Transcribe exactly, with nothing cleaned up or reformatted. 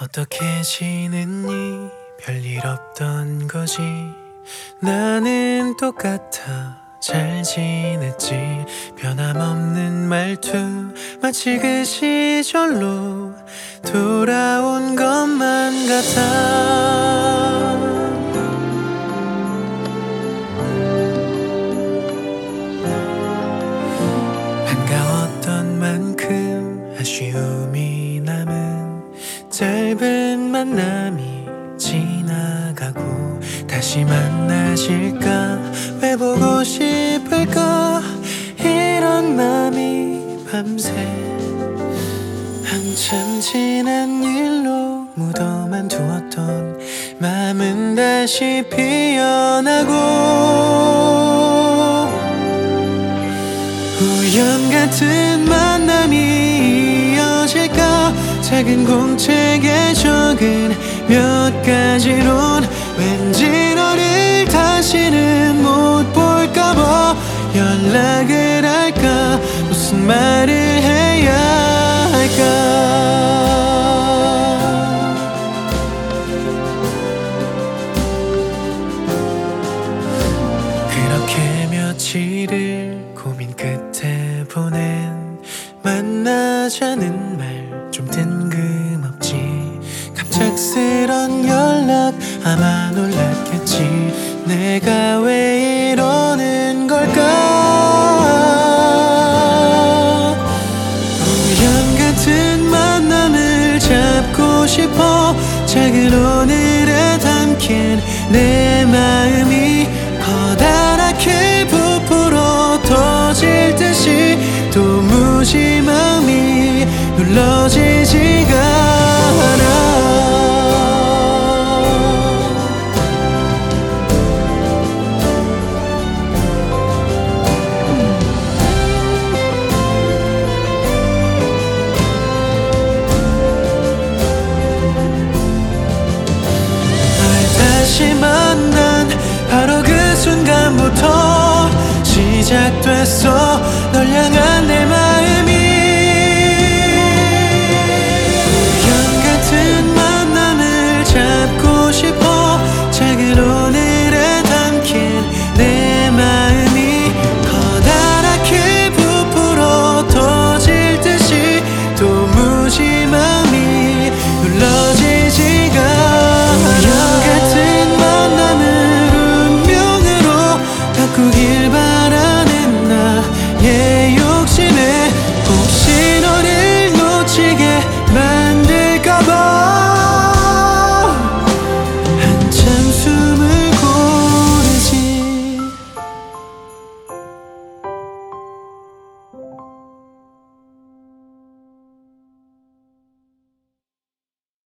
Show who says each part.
Speaker 1: 어떻게 지냈니? 별일 없던 거지. 나는 똑같아 잘 지냈지. 변함없는 말투 마치 그 시절로 돌아온 것만 같아. 반가웠던 만큼 아쉬움이 남은 짧은 만남이 지나가고 다시 만나실까 왜 보고 싶을까 이런 맘이 밤새 한참 지난 일로 묻어만 두었던 맘은 다시 피어나고 우연 같은 만남이 이어질까 작은 공책에 적은 몇 가지론 왠지 너를 다시는 못 볼까봐 연락을 할까 무슨 말을 해야 할까. 그렇게 며칠을 고민 끝에 보낸 만나자는 말 좀 뜬금없지. 갑작스런 연락 아마 놀랐겠지. 내가 왜 이러는 걸까. 우연 같은 만남을 잡고 싶어 작은 오늘에 담긴 내 마음이 커다랗게 부풀어 터질 듯이 도무지 마음이 눌러지지가 않아. 날 다시 만난 바로 그 순간부터 시작됐어